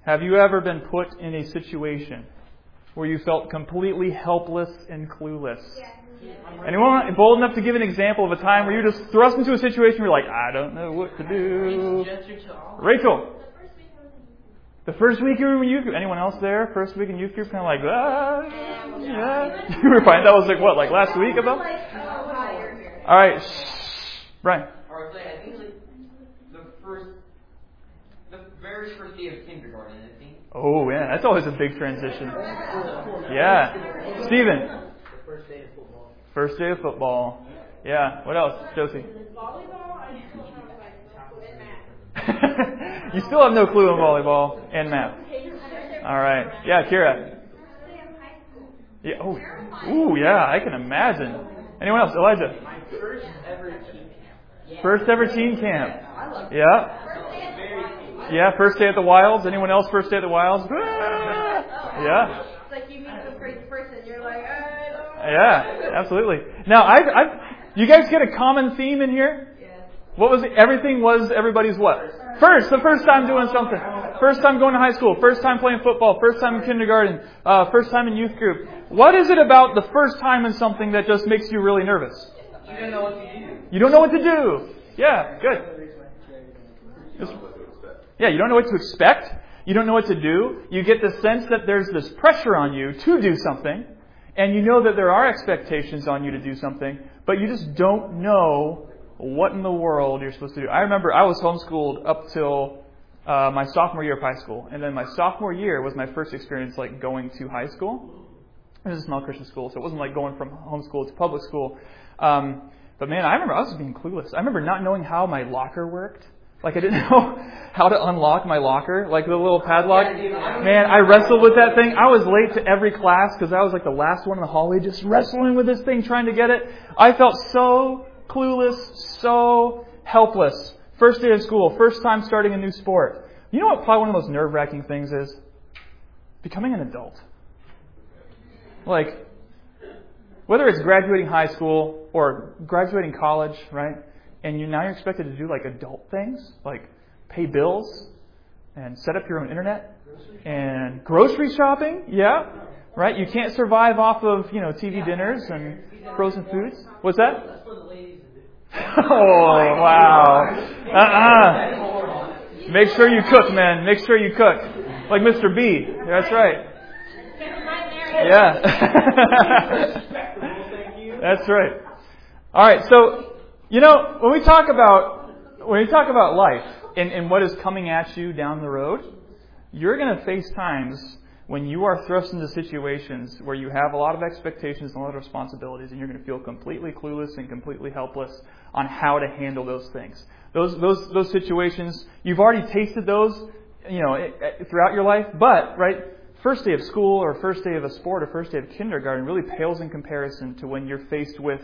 Have you ever been put in a situation where you felt completely helpless and clueless? Anyone bold enough to give an example of a time where you're just thrust into a situation where you're like, I don't know what to do? Rachel. The first week you were in youth group. Anyone else there? First week in youth group, kind of like, yeah. You were fine. That was like what, like last week about? All right, Brian. I think like the very first day of kindergarten, I think. Oh yeah, that's always a big transition. Yeah, Steven. The first day of football. First day of football. Yeah. What else, Josie? Volleyball, I still have math. You still have no clue on volleyball and math. All right. Yeah, Kira. Yeah. Oh. Ooh, yeah. I can imagine. Anyone else? Elijah. My first ever teen camp. First ever teen camp. Yeah. Yeah. First day at the Wilds. Anyone else? First day at the Wilds. Yeah. It's like you meet some crazy person, you're like, I don't know. Yeah. Absolutely. Now, you guys get a common theme in here? What was it? Everything was everybody's what? First, the first time doing something. First time going to high school. First time playing football. First time in kindergarten. First time in youth group. What is it about the first time in something that just makes you really nervous? You don't know what to do. You don't know what to do. Yeah, good. Yeah, you don't know what to expect. You don't know what to do. You get the sense that there's this pressure on you to do something. And you know that there are expectations on you to do something. But you just don't know what in the world you're supposed to do. I remember I was homeschooled up till my sophomore year of high school. And then my sophomore year was my first experience like going to high school. It was a small Christian school, so it wasn't like going from homeschool to public school. But man, I remember I was being clueless. I remember not knowing how my locker worked. Like I didn't know how to unlock my locker, like the little padlock. Man, I wrestled with that thing. I was late to every class because I was like the last one in the hallway just wrestling with this thing, trying to get it. I felt so clueless, so helpless. First day of school, first time starting a new sport. You know what probably one of the most nerve-wracking things is? Becoming an adult. Like, whether it's graduating high school or graduating college, right? And now you're expected to do like adult things, like pay bills and set up your own internet and grocery shopping. Yeah, right. You can't survive off of TV dinners and frozen foods. What's that? That's for the ladies to do. Oh wow! Make sure you cook, man. Make sure you cook, like Mr. B. That's right. Yeah. That's right. All right. So. When we talk about life and what is coming at you down the road, you're going to face times when you are thrust into situations where you have a lot of expectations and a lot of responsibilities, and you're going to feel completely clueless and completely helpless on how to handle those things. Those situations, you've already tasted those, throughout your life, but right, first day of school or first day of a sport or first day of kindergarten really pales in comparison to when you're faced with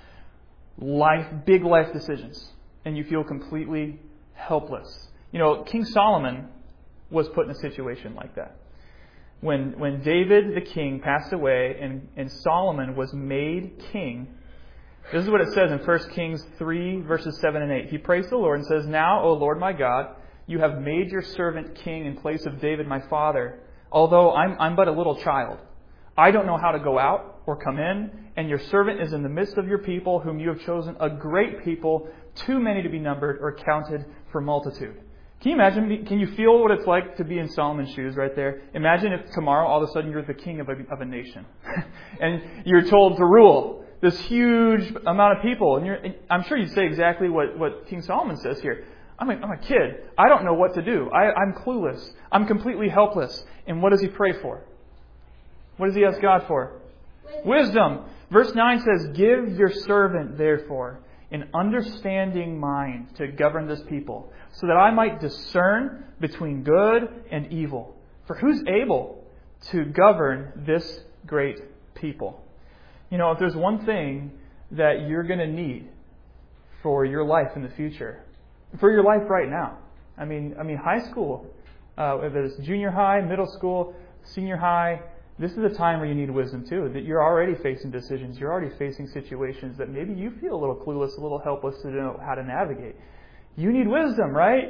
big life decisions, and you feel completely helpless. King Solomon was put in a situation like that. When David the king passed away and Solomon was made king, this is what it says in 1 Kings 3, verses 7 and 8. He praised the Lord and says, "Now, O Lord my God, you have made your servant king in place of David my father, although I'm but a little child. I don't know how to go out or come in, and your servant is in the midst of your people, whom you have chosen, a great people, too many to be numbered or counted for multitude." Can you imagine? Can you feel what it's like to be in Solomon's shoes right there? Imagine if tomorrow, all of a sudden, you're the king of a nation, and you're told to rule this huge amount of people. And I'm sure you'd say exactly what King Solomon says here. I'm a kid. I don't know what to do. I'm clueless. I'm completely helpless. And what does he pray for? What does he ask God for? Wisdom. Verse 9 says, "Give your servant, therefore, an understanding mind to govern this people, so that I might discern between good and evil. For who's able to govern this great people?" If there's one thing that you're going to need for your life in the future, for your life right now, I mean, high school, whether it's junior high, middle school, senior high, this is a time where you need wisdom too. That you're already facing decisions. You're already facing situations that maybe you feel a little clueless, a little helpless to know how to navigate. You need wisdom, right?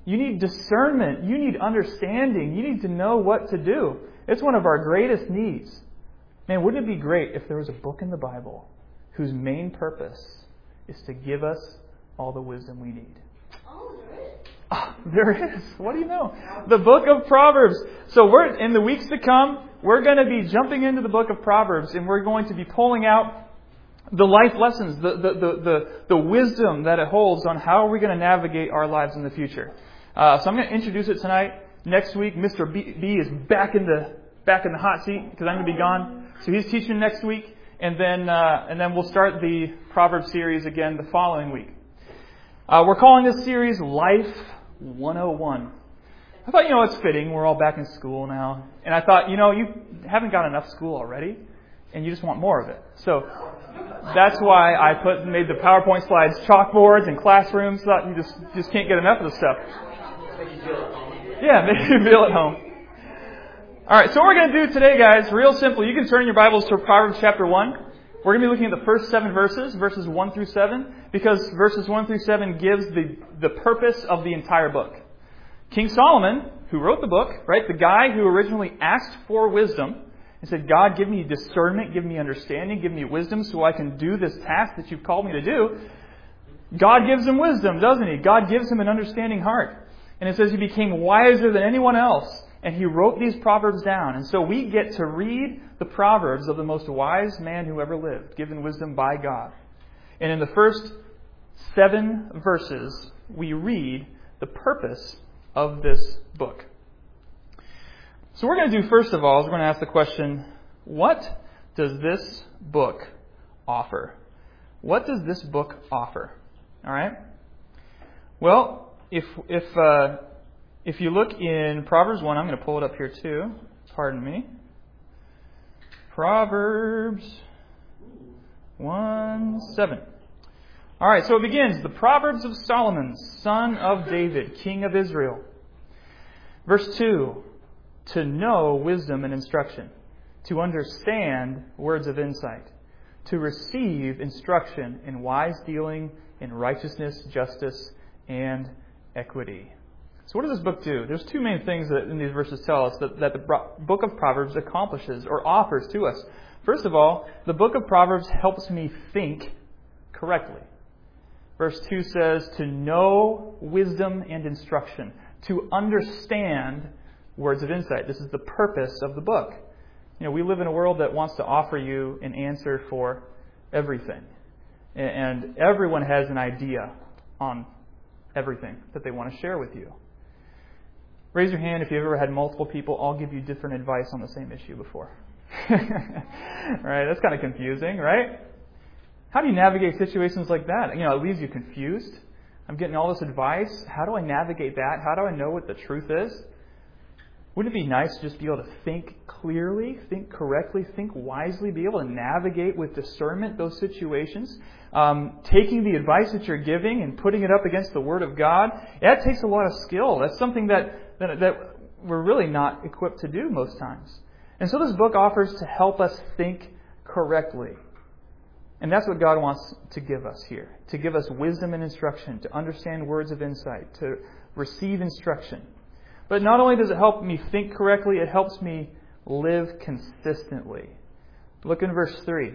You need discernment. You need understanding. You need to know what to do. It's one of our greatest needs. Man, wouldn't it be great if there was a book in the Bible whose main purpose is to give us all the wisdom we need? Oh, there is. Oh, there is. What do you know? The book of Proverbs. So we're in the weeks to come, we're going to be jumping into the book of Proverbs, and we're going to be pulling out the life lessons, the wisdom that it holds on how are we going to navigate our lives in the future. So I'm going to introduce it tonight. Next week, Mr. B is back in the hot seat because I'm going to be gone. So he's teaching next week, and then we'll start the Proverbs series again the following week. We're calling this series Life 101. I thought, it's fitting. We're all back in school now. And I thought, you haven't got enough school already, and you just want more of it. So that's why I made the PowerPoint slides chalkboards and classrooms. Thought you just can't get enough of the stuff. Yeah, make you feel at home. All right, so what we're going to do today, guys, real simple. You can turn your Bibles to Proverbs chapter 1. We're going to be looking at the first 7 verses 1 through 7, because verses 1 through 7 gives the purpose of the entire book. King Solomon, who wrote the book, right, the guy who originally asked for wisdom and said, God, give me discernment, give me understanding, give me wisdom so I can do this task that you've called me to do. God gives him wisdom, doesn't he? God gives him an understanding heart. And it says he became wiser than anyone else. And he wrote these Proverbs down. And so we get to read the Proverbs of the most wise man who ever lived, given wisdom by God. And in the first 7 verses, we read the purpose of this book. So what we're going to do first of all is we're going to ask the question, what does this book offer? What does this book offer? All right? Well, if you look in Proverbs 1, I'm going to pull it up here too. Pardon me. Proverbs 1:7. All right, so it begins. The Proverbs of Solomon, son of David, king of Israel. Verse 2. To know wisdom and instruction. To understand words of insight. To receive instruction in wise dealing, in righteousness, justice, and equity. So what does this book do? There's 2 main things that in these verses tell us that the book of Proverbs accomplishes or offers to us. First of all, the book of Proverbs helps me think correctly. Verse 2 says to know wisdom and instruction, to understand words of insight. This is the purpose of the book. We live in a world that wants to offer you an answer for everything. And everyone has an idea on everything that they want to share with you. Raise your hand if you've ever had multiple people all give you different advice on the same issue before. Right? That's kind of confusing, right? How do you navigate situations like that? It leaves you confused. I'm getting all this advice. How do I navigate that? How do I know what the truth is? Wouldn't it be nice to just be able to think clearly, think correctly, think wisely, be able to navigate with discernment those situations? Taking the advice that you're giving and putting it up against the Word of God, that takes a lot of skill. That's something that we're really not equipped to do most times. And so this book offers to help us think correctly. And that's what God wants to give us here. To give us wisdom and instruction, to understand words of insight, to receive instruction. But not only does it help me think correctly, it helps me live consistently. Look in verse 3.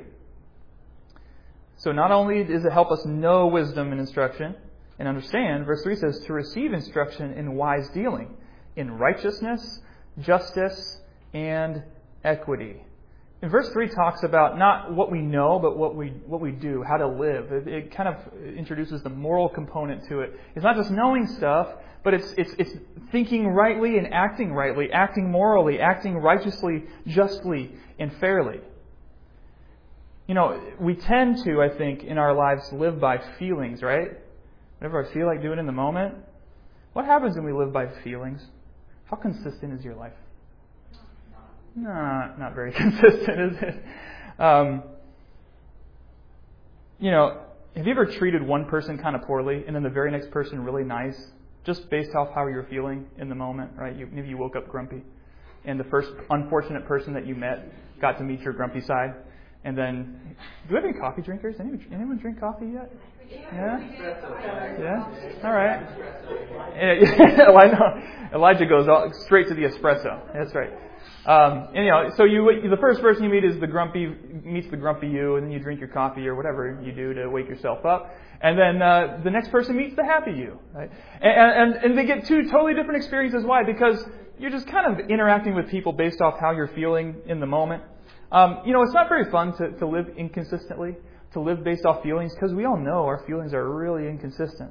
So not only does it help us know wisdom and instruction and understand, verse 3 says, to receive instruction in wise dealing, in righteousness, justice, and equity. And verse 3 talks about not what we know, but what we do, how to live. It kind of introduces the moral component to it. It's not just knowing stuff, but it's thinking rightly and acting morally, acting righteously, justly, and fairly. We tend to, I think, in our lives live by feelings, right? Whatever I feel like doing in the moment. What happens when we live by feelings? How consistent is your life? No, not very consistent, is it? Have you ever treated one person kind of poorly and then the very next person really nice, just based off how you're feeling in the moment, right? Maybe you woke up grumpy, and the first unfortunate person that you met got to meet your grumpy side, And then, do we have any coffee drinkers? Anyone drink coffee yet? Yeah? Yeah? All right. Well, I know. Elijah goes straight to the espresso. That's right. So the first person you meet is the grumpy you, and then you drink your coffee or whatever you do to wake yourself up. And then the next person meets the happy you. Right? And they get two totally different experiences. Why? Because you're just kind of interacting with people based off how you're feeling in the moment. It's not very fun to live inconsistently, to live based off feelings, because we all know our feelings are really inconsistent.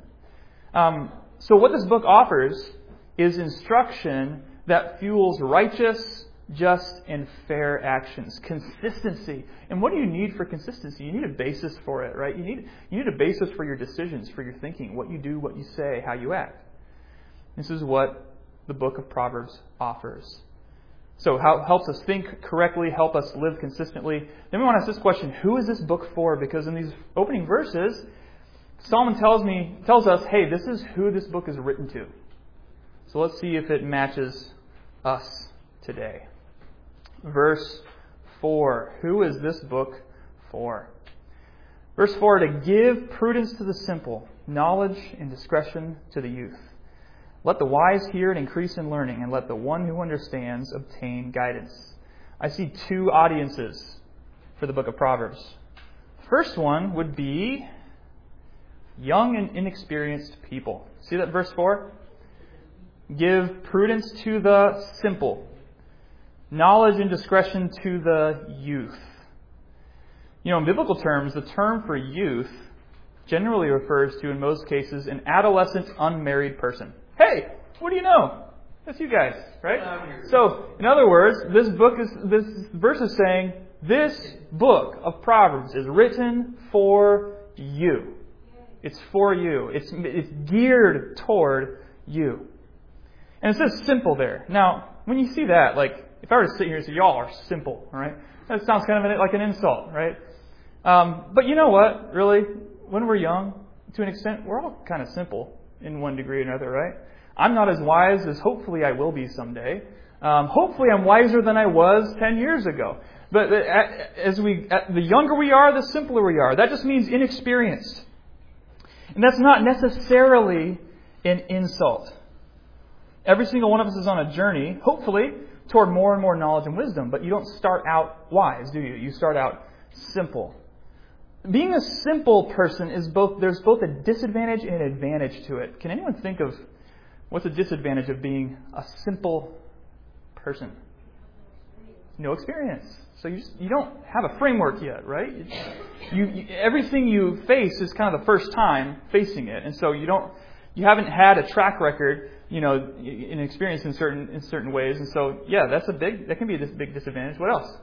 So what this book offers is instruction that fuels righteous, just, and fair actions. Consistency. And what do you need for consistency? You need a basis for it, right? You need a basis for your decisions, for your thinking, what you do, what you say, how you act. This is what the book of Proverbs offers. So how helps us think correctly, help us live consistently. Then we want to ask this question, who is this book for? Because in these opening verses, Solomon tells us, hey, this is who this book is written to. So let's see if it matches us today. Verse 4. Who is this book for? Verse 4, to give prudence to the simple, knowledge and discretion to the youth. Let the wise hear and increase in learning, and let the one who understands obtain guidance. I see two audiences for the book of Proverbs. The first one would be young and inexperienced people. See that verse 4? Give prudence to the simple, knowledge and discretion to the youth. In biblical terms, the term for youth generally refers to, in most cases, an adolescent unmarried person. Hey, what do you know? That's you guys, right? So, in other words, this verse is saying, this book of Proverbs is written for you. It's for you. It's geared toward you. And it says simple there. Now, when you see that, if I were to sit here and say, y'all are simple, right? That sounds kind of like an insult, right? But you know what, really? When we're young, to an extent, we're all kind of simple in one degree or another, right? I'm not as wise as hopefully I will be someday. Hopefully I'm wiser than I was 10 years ago. But the younger we are, the simpler we are. That just means inexperienced. And that's not necessarily an insult. Every single one of us is on a journey, hopefully, toward more and more knowledge and wisdom. But you don't start out wise, do you? You start out simple. Being a simple person there's both a disadvantage and an advantage to it. Can anyone think of what's a disadvantage of being a simple person? No experience. So you don't have a framework yet, right? Everything you face is kind of the first time facing it, and so you haven't had a track record, in experience in certain ways, and so that can be a big disadvantage. What else?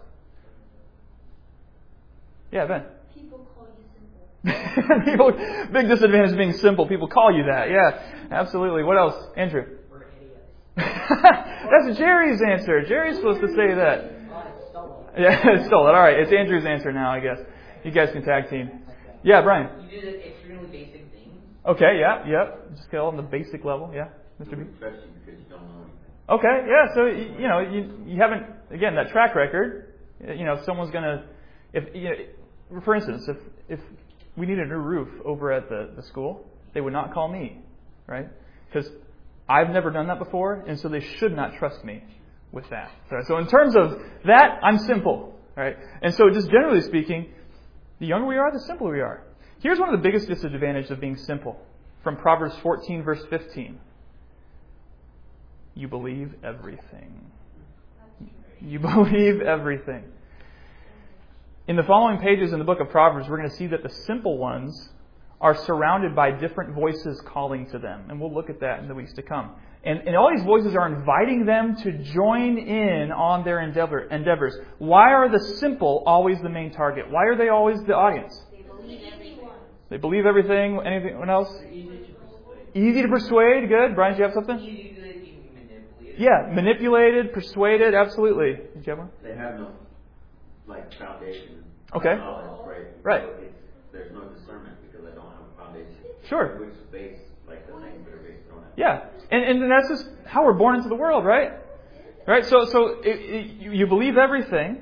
Yeah, Ben. People call you simple. Big disadvantage of being simple. People call you that. Yeah, absolutely. What else, Andrew? We're idiots. That's Jerry's answer. Jerry's supposed to say that. Yeah, it's stolen. All right, it's Andrew's answer now, I guess. You guys can tag team. Yeah, Brian. You do the extremely basic things. Okay, yep. Just get on the basic level. Yeah, Mr. B. Especially because you don't know anything. Okay, yeah. So you haven't, again, that track record. If someone's gonna, for instance, if we needed a new roof over at the school, they would not call me, right? Because I've never done that before, and so they should not trust me with that. So in terms of that, I'm simple, right? And so just generally speaking, the younger we are, the simpler we are. Here's one of the biggest disadvantages of being simple. From Proverbs 14, verse 15. You believe everything. You believe everything. In the following pages in the book of Proverbs, we're going to see that the simple ones are surrounded by different voices calling to them. And we'll look at that in the weeks to come. And all these voices are inviting them to join in on their endeavors. Why are the simple always the main target? Why are they always the audience? They believe everything. Anyone else? Easy to persuade. Good. Brian, do you have something? Easy to manipulate. Yeah, manipulated, persuaded. Absolutely. Did you have one? They have no foundation. Okay. Knowledge, Right. So there's no discernment because they don't have a foundation. Sure. Which is based the things that are based on it. Yeah, and that's just how we're born into the world, right? Right. So you believe everything.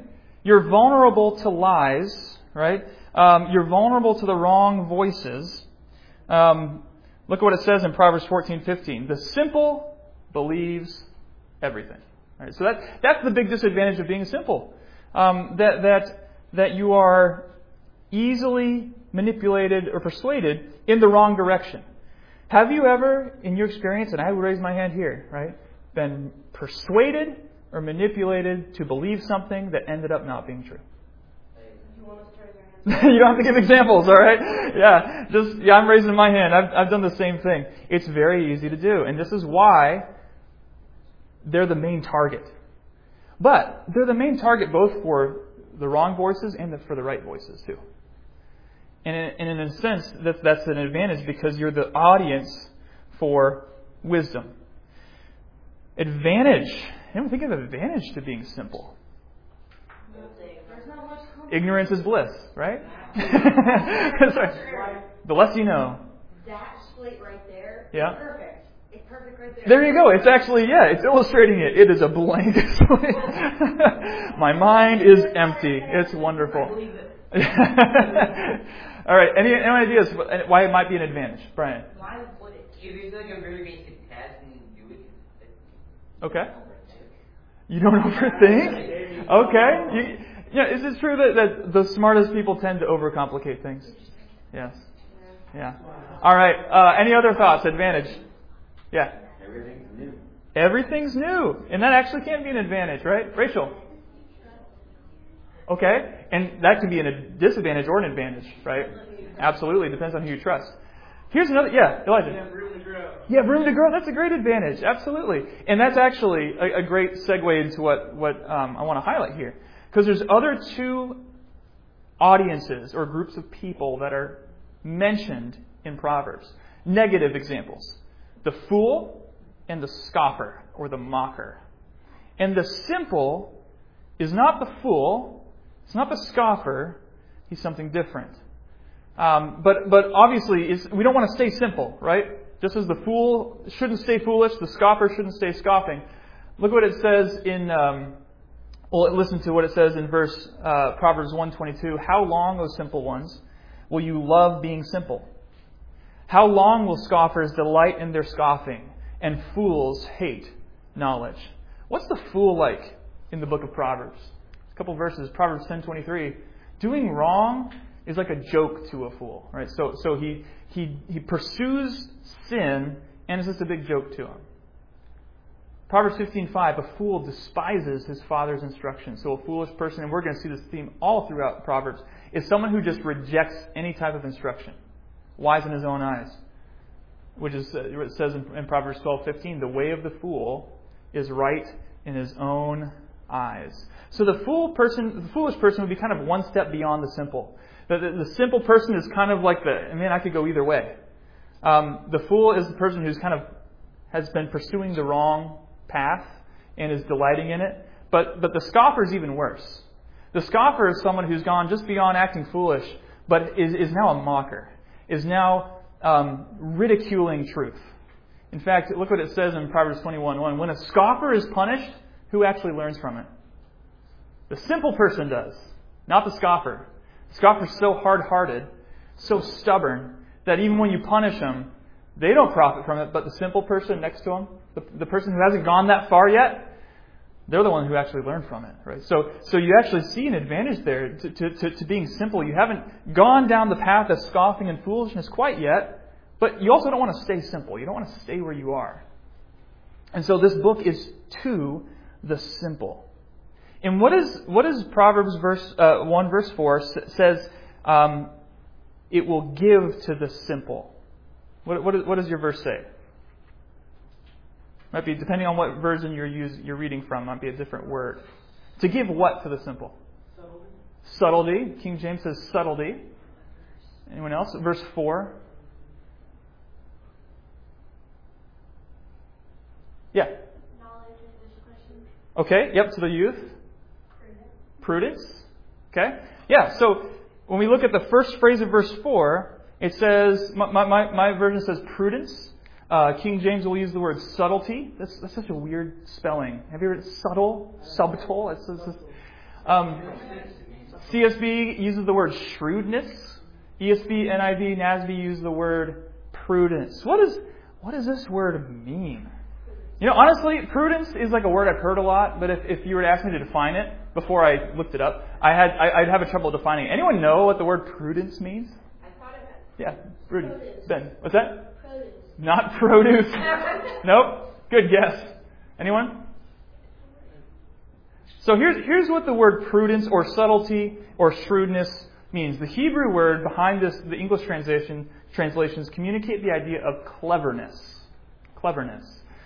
You're vulnerable to lies, right? You're vulnerable to the wrong voices. Look at what it says in Proverbs 14:15. The simple believes everything. Right? So that's the big disadvantage of being simple. That you are easily manipulated or persuaded in the wrong direction. Have you ever, in your experience, and I would raise my hand here, right, been persuaded or manipulated to believe something that ended up not being true? You don't have to give examples, all right? Yeah, I'm raising my hand. I've done the same thing. It's very easy to do, and this is why they're the main target. But they're the main target both for the wrong voices and for the right voices too. And in a sense, that's an advantage because you're the audience for wisdom. Advantage. I don't think of advantage to being simple. Ignorance is bliss, right? Sorry. The less you know. That slate right there. Yeah. Perfect. It's perfect right there. There you go. It's actually, it's illustrating it. It is a blank slate. My mind is empty. It's wonderful. All right. Any ideas why it might be an advantage, Brian? Why would it? If it's like a very basic test and you do it. Okay. You don't overthink? Okay. Is it true that the smartest people tend to overcomplicate things? Yes. Yeah. All right. Any other thoughts? Advantage? Yeah. Everything's new. Everything's new. And that actually can be an advantage, right? Rachel? Okay. And that can be a disadvantage or an advantage, right? Absolutely. Depends on who you trust. Here's another. Yeah, Elijah. You have room to grow. Yeah, room to grow. That's a great advantage. Absolutely. And that's actually a great segue into what I want to highlight here. Because there's other two audiences or groups of people that are mentioned in Proverbs. Negative examples. The fool and the scoffer or the mocker. And the simple is not the fool. It's not the scoffer. He's something different. But obviously, we don't want to stay simple, right? Just as the fool shouldn't stay foolish, the scoffer shouldn't stay scoffing. Look what it says in... listen to what it says in Proverbs 1:22. How long, O simple ones, will you love being simple? How long will scoffers delight in their scoffing, and fools hate knowledge? What's the fool like in the book of Proverbs? A couple verses. Proverbs 10:23. Doing wrong is like a joke to a fool, right? So he pursues sin, and it's just a big joke to him. Proverbs 15:5, a fool despises his father's instruction. So a foolish person, and we're going to see this theme all throughout Proverbs, is someone who just rejects any type of instruction. Wise in his own eyes. Which is what it says in Proverbs 12:15, the way of the fool is right in his own eyes. So the foolish person would be kind of one step beyond the simple. The simple person is kind of like I could go either way. The fool is the person who's kind of has been pursuing the wrong path and is delighting in it. But the scoffer is even worse. The scoffer is someone who's gone just beyond acting foolish, but is now a mocker, is now ridiculing truth. In fact, look what it says in Proverbs 21:1. When a scoffer is punished, who actually learns from it? The simple person does, not the scoffer. The scoffer's so hard-hearted, so stubborn, that even when you punish them, they don't profit from it, but the simple person next to them, the person who hasn't gone that far yet, they're the one who actually learned from it, right? So you actually see an advantage there to being simple. You haven't gone down the path of scoffing and foolishness quite yet, but you also don't want to stay simple. You don't want to stay where you are. And so this book is to the simple. And what is Proverbs 1 verse 4 says? It will give to the simple. What does your verse say? Might be, depending on what version you're reading from, might be a different word. To give what to the simple? Subtlety. King James says subtlety. Anyone else? Verse 4. Yeah. Knowledge and discretion. Okay. Yep. To the youth. Prudence. Okay. Yeah. So when we look at the first phrase of verse 4, it says, my version says prudence. King James will use the word subtlety. That's such a weird spelling. Have you heard subtle? Subtle? CSB uses the word shrewdness. ESV, NIV, NASB use the word prudence. What does this word mean? Honestly, prudence is like a word I've heard a lot, but if you were to ask me to define it before I looked it up, I'd have a trouble defining it. Anyone know what the word prudence means? I thought of it. Yeah, prudence. Produce. Ben, what's that? Produce. Not produce. Nope. Good guess. Anyone? So here's what the word prudence or subtlety or shrewdness means. The Hebrew word behind this, the English translations communicate the idea of cleverness. Cleverness.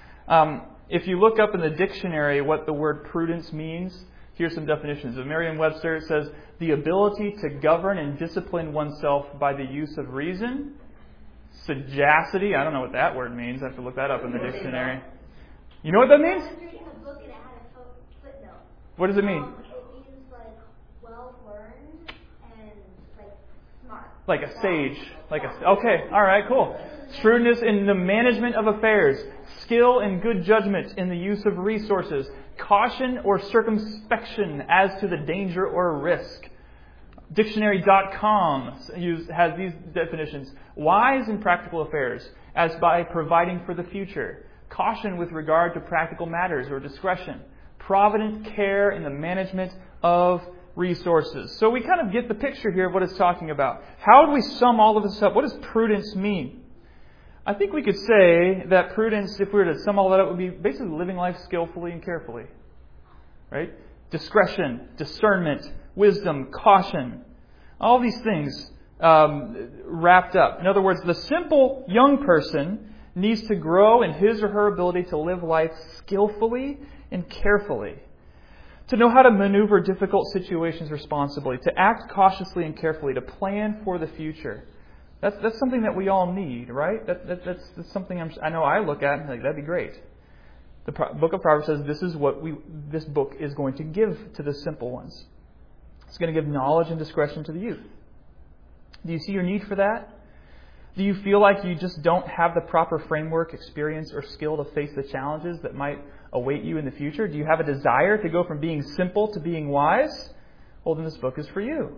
If you look up in the dictionary what the word prudence means, here's some definitions. Of Merriam-Webster, it says, the ability to govern and discipline oneself by the use of reason. Sagacity, I don't know what that word means. I have to look that up in the dictionary. You know what that means? I was reading a book and it had a footnote. What does it mean? It means like well-learned and like smart. Like a sage. Okay, all right, cool. Shrewdness in the management of affairs. Skill and good judgment in the use of resources. Caution or circumspection as to the danger or risk. Dictionary.com has these definitions. Wise in practical affairs, as by providing for the future. Caution with regard to practical matters or discretion. Provident care in the management of resources. So we kind of get the picture here of what it's talking about. How do we sum all of this up? What does prudence mean? I think we could say that prudence, if we were to sum all that up, would be basically living life skillfully and carefully. Right? Discretion, discernment, wisdom, caution. All these things wrapped up. In other words, the simple young person needs to grow in his or her ability to live life skillfully and carefully. To know how to maneuver difficult situations responsibly. To act cautiously and carefully. To plan for the future. That's something that we all need, right? That's something I know I look at and think, that'd be great. The book of Proverbs says this is what this book is going to give to the simple ones. It's going to give knowledge and discretion to the youth. Do you see your need for that? Do you feel like you just don't have the proper framework, experience, or skill to face the challenges that might await you in the future? Do you have a desire to go from being simple to being wise? Well, then this book is for you.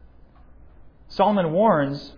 Solomon warns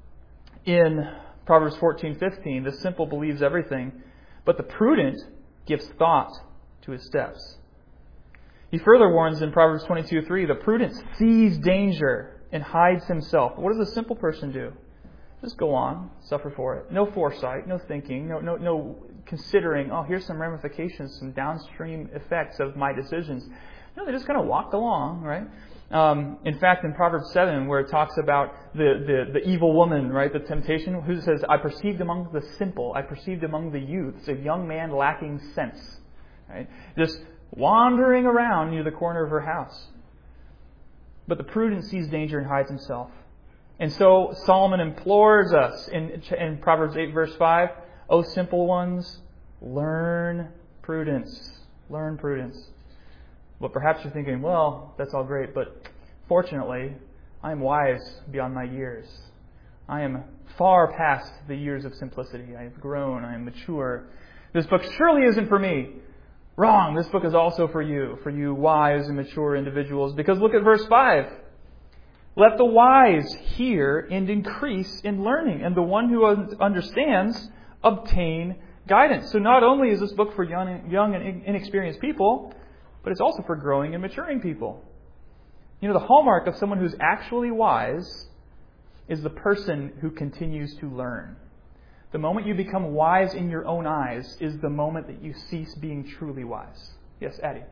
in Proverbs 14:15, the simple believes everything, but the prudent gives thought to his steps. He further warns in Proverbs 22:3, the prudent sees danger and hides himself. What does a simple person do? Just go on, suffer for it. No foresight, no thinking, no considering, here's some ramifications, some downstream effects of my decisions. No, they just kind of walked along, right? In fact, in Proverbs 7, where it talks about the evil woman, right, the temptation, who says, I perceived among the simple, I perceived among the youths, a young man lacking sense, right? Just wandering around near the corner of her house. But the prudent sees danger and hides himself. And so Solomon implores us in Proverbs 8, verse 5, O simple ones, learn prudence. Learn prudence. But perhaps you're thinking, well, that's all great, but fortunately, I am wise beyond my years. I am far past the years of simplicity. I have grown. I am mature. This book surely isn't for me. Wrong. This book is also for you wise and mature individuals. Because look at verse 5. Let the wise hear and increase in learning, and the one who understands obtain guidance. So not only is this book for young and inexperienced people, but it's also for growing and maturing people. You know, the hallmark of someone who's actually wise is the person who continues to learn. The moment you become wise in your own eyes is the moment that you cease being truly wise. Yes, Addie?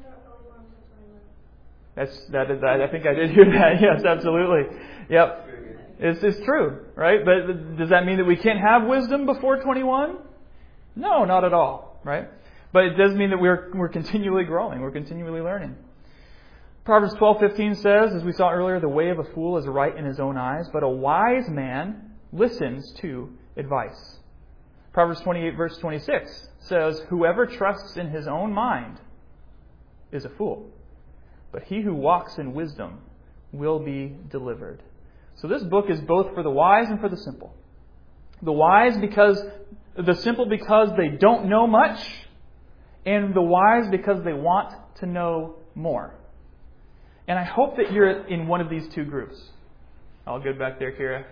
I think I did hear that. Yes, absolutely. Yep. It's true, right? But does that mean that we can't have wisdom before 21? No, not at all, right? But it does mean that we're continually growing. We're continually learning. Proverbs 12:15 says, as we saw earlier, the way of a fool is right in his own eyes, but a wise man listens to advice. Proverbs 28, verse 26 says, whoever trusts in his own mind is a fool, but he who walks in wisdom will be delivered. So this book is both for the wise and for the simple. The simple because they don't know much, and the wise because they want to know more. And I hope that you're in one of these two groups. All good back there, Kira?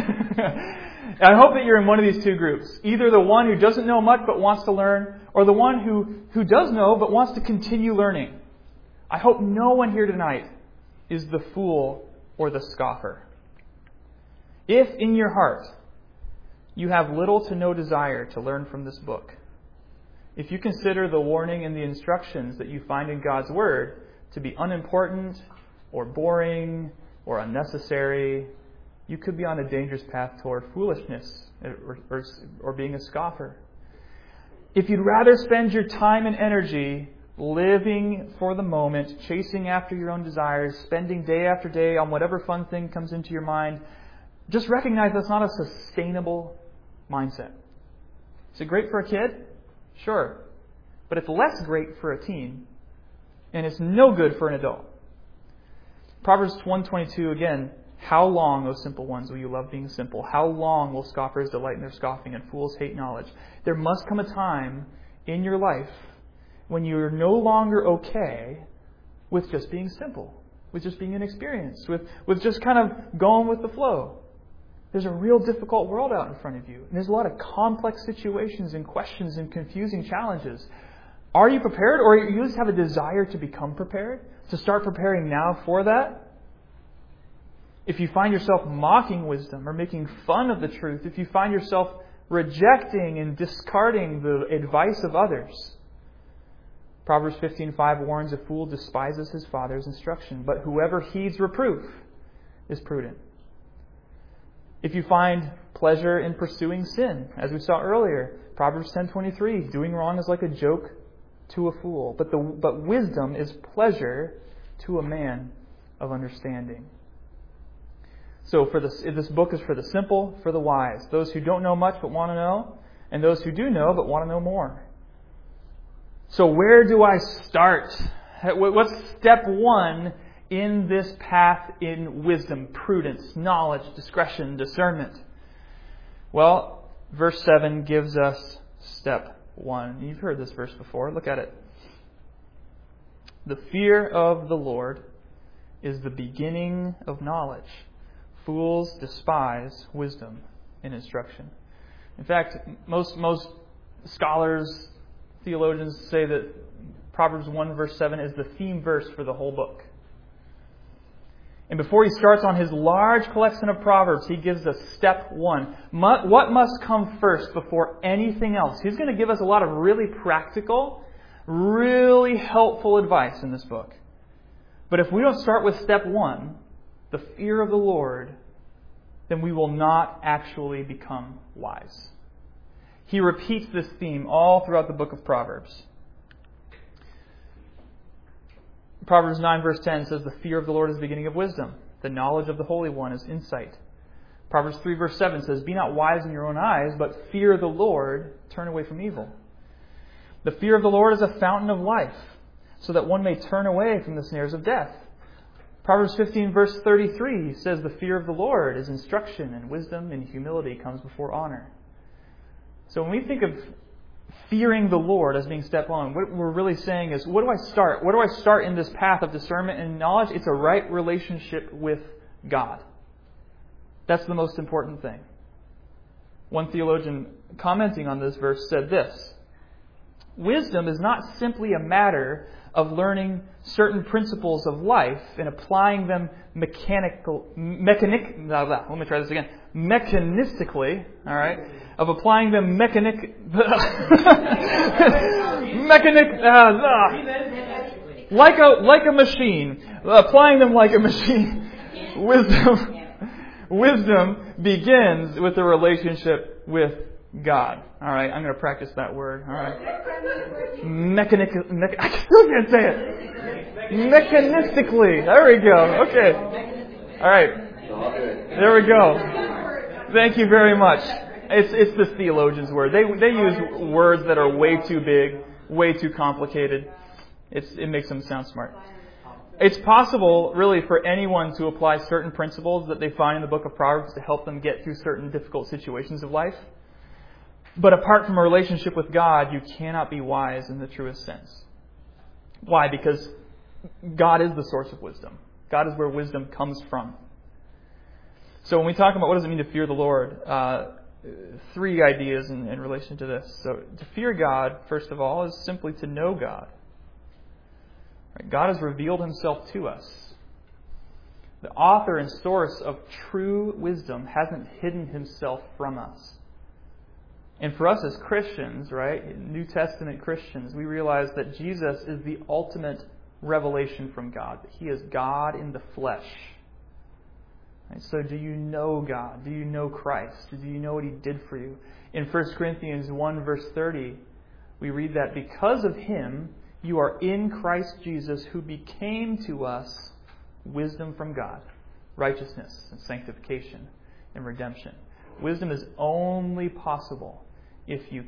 I hope that you're in one of these two groups. Either the one who doesn't know much but wants to learn, or the one who does know but wants to continue learning. I hope no one here tonight is the fool or the scoffer. If in your heart you have little to no desire to learn from this book, if you consider the warning and the instructions that you find in God's Word to be unimportant or boring or unnecessary, you could be on a dangerous path toward foolishness or being a scoffer. If you'd rather spend your time and energy living for the moment, chasing after your own desires, spending day after day on whatever fun thing comes into your mind, just recognize that's not a sustainable mindset. Is it great for a kid? Sure. But it's less great for a teen. And it's no good for an adult. Proverbs 1:22 again. How long, O simple ones, will you love being simple? How long will scoffers delight in their scoffing and fools hate knowledge? There must come a time in your life when you're no longer okay with just being simple, with just being inexperienced, with just kind of going with the flow. There's a real difficult world out in front of you. And there's a lot of complex situations and questions and confusing challenges. Are you prepared, or you just have a desire to become prepared? To start preparing now for that? If you find yourself mocking wisdom or making fun of the truth, if you find yourself rejecting and discarding the advice of others, Proverbs 15:5 warns, a fool despises his father's instruction, but whoever heeds reproof is prudent. If you find pleasure in pursuing sin, as we saw earlier, Proverbs 10:23, doing wrong is like a joke to a fool, but wisdom is pleasure to a man of understanding. So this book is for the simple, for the wise, those who don't know much but want to know, and those who do know but want to know more. So where do I start? What's step one in this path in wisdom, prudence, knowledge, discretion, discernment? Well, verse 7 gives us step one. You've heard this verse before. Look at it. The fear of the Lord is the beginning of knowledge. Fools despise wisdom and instruction. In fact, most scholars, theologians say that Proverbs 1 verse 7 is the theme verse for the whole book. And before he starts on his large collection of Proverbs, he gives us step one. What must come first before anything else? He's going to give us a lot of really practical, really helpful advice in this book. But if we don't start with step one, the fear of the Lord, then we will not actually become wise. He repeats this theme all throughout the book of Proverbs. Proverbs 9 verse 10 says, the fear of the Lord is the beginning of wisdom. The knowledge of the Holy One is insight. Proverbs 3 verse 7 says, be not wise in your own eyes, but fear the Lord, turn away from evil. The fear of the Lord is a fountain of life, so that one may turn away from the snares of death. Proverbs 15 verse 33 says, the fear of the Lord is instruction, and wisdom and humility comes before honor. So when we think of fearing the Lord as being step one, what we're really saying is, what do I start? Where do I start in this path of discernment and knowledge? It's a right relationship with God. That's the most important thing. One theologian commenting on this verse said this: wisdom is not simply a matter of learning certain principles of life and applying them mechanistically, all right? Of applying them like a machine, applying them like a machine. Wisdom begins with a relationship with God. All right, I'm going to practice that word. All right, I still can't say it. Mechanistically. There we go. Okay. All right. There we go. Thank you very much. It's this theologian's word. They use words that are way too big, way too complicated. It makes them sound smart. It's possible, really, for anyone to apply certain principles that they find in the book of Proverbs to help them get through certain difficult situations of life. But apart from a relationship with God, you cannot be wise in the truest sense. Why? Because God is the source of wisdom. God is where wisdom comes from. So when we talk about what does it mean to fear the Lord, three ideas in relation to this. So to fear God, first of all, is simply to know God. Right? God has revealed himself to us. The author and source of true wisdom hasn't hidden himself from us. And for us as Christians, right, New Testament Christians, we realize that Jesus is the ultimate revelation from God. That he is God in the flesh. Right? So do you know God? Do you know Christ? Do you know what he did for you? In 1 Corinthians 1 verse 30, we read that because of him, you are in Christ Jesus, who became to us wisdom from God, righteousness and sanctification and redemption. Wisdom is only possible if you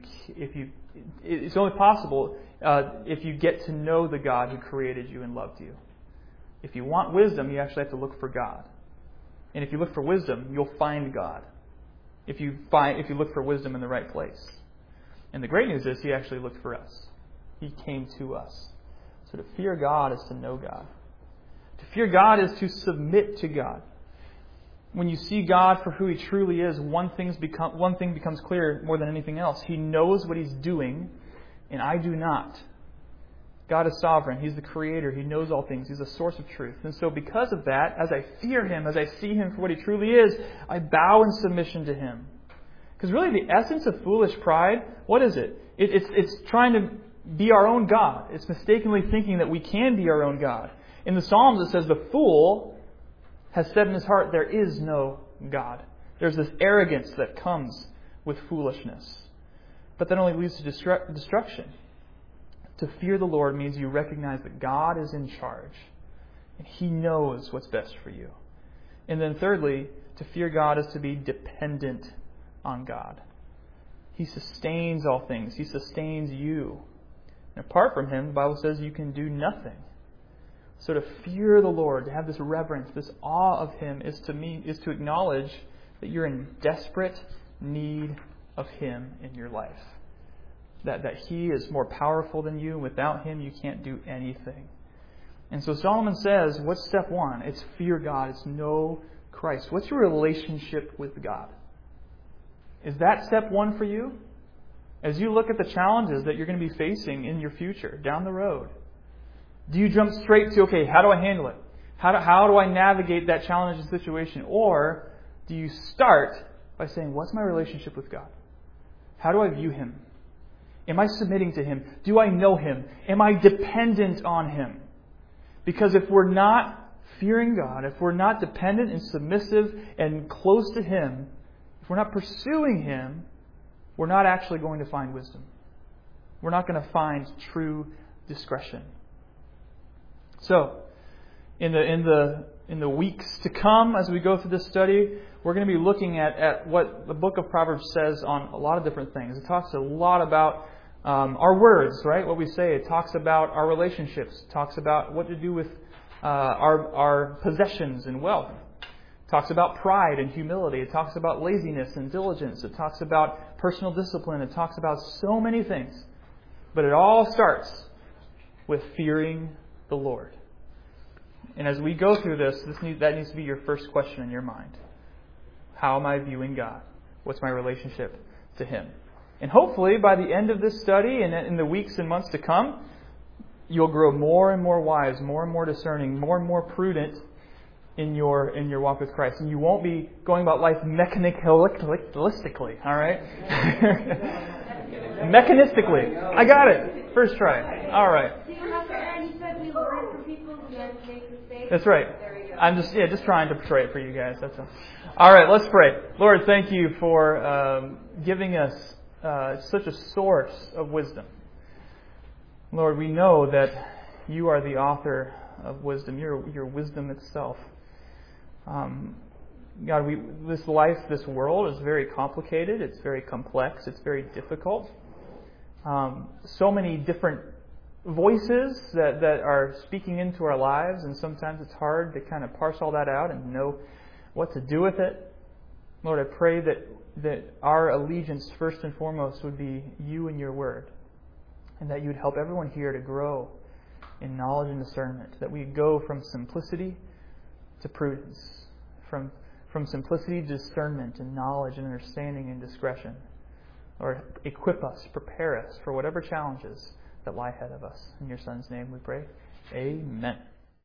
get to know the God who created you and loved you. If you want wisdom, you actually have to look for God. And if you look for wisdom, you'll find God. If you look for wisdom in the right place. And the great news is he actually looked for us. He came to us. So to fear God is to know God. To fear God is to submit to God. When you see God for who he truly is, one thing becomes clear more than anything else. He knows what he's doing, and I do not. God is sovereign. He's the creator. He knows all things. He's the source of truth. And so because of that, as I fear him, as I see him for what he truly is, I bow in submission to him. Because really the essence of foolish pride, what is it? It's trying to be our own God. It's mistakenly thinking that we can be our own God. In the Psalms it says, the fool has said in his heart, there is no God. There's this arrogance that comes with foolishness. But that only leads to destruction. To fear the Lord means you recognize that God is in charge. And he knows what's best for you. And then thirdly, to fear God is to be dependent on God. He sustains all things. He sustains you. And apart from him, the Bible says you can do nothing. So to fear the Lord, to have this reverence, this awe of him, is to acknowledge that you're in desperate need of him in your life. That he is more powerful than you. Without him, you can't do anything. And so Solomon says, what's step one? It's fear God. It's know Christ. What's your relationship with God? Is that step one for you? As you look at the challenges that you're going to be facing in your future, down the road, do you jump straight to, okay, how do I handle it? How do I navigate that challenging situation? Or do you start by saying, what's my relationship with God? How do I view him? Am I submitting to him? Do I know him? Am I dependent on him? Because if we're not fearing God, if we're not dependent and submissive and close to him, if we're not pursuing him, we're not actually going to find wisdom. We're not going to find true discretion. So, in the weeks to come, as we go through this study, we're going to be looking at what the book of Proverbs says on a lot of different things. It talks a lot about our words, right? What we say. It talks about our relationships. It talks about what to do with our possessions and wealth. It talks about pride and humility. It talks about laziness and diligence. It talks about personal discipline. It talks about so many things. But it all starts with fearing the Lord. And as we go through this, that needs to be your first question in your mind. How am I viewing God? What's my relationship to him? And hopefully by the end of this study and in the weeks and months to come, you'll grow more and more wise, more and more discerning, more and more prudent in your walk with Christ. And you won't be going about life mechanistically, all right? Mechanistically. I got it. First try. All right. That's right. I'm just trying to portray it for you guys. That's all right, let's pray. Lord, thank you for giving us such a source of wisdom. Lord, we know that you are the author of wisdom. You're wisdom itself. God, this world is very complicated. It's very complex. It's very difficult. So many different voices that are speaking into our lives, and sometimes it's hard to kind of parse all that out and know what to do with it. Lord, I pray that our allegiance first and foremost would be you and your word, and that you would help everyone here to grow in knowledge and discernment, that we go from simplicity to prudence, from simplicity to discernment and knowledge and understanding and discretion. Lord, equip us, prepare us for whatever challenges that lie ahead of us. In your Son's name we pray. Amen.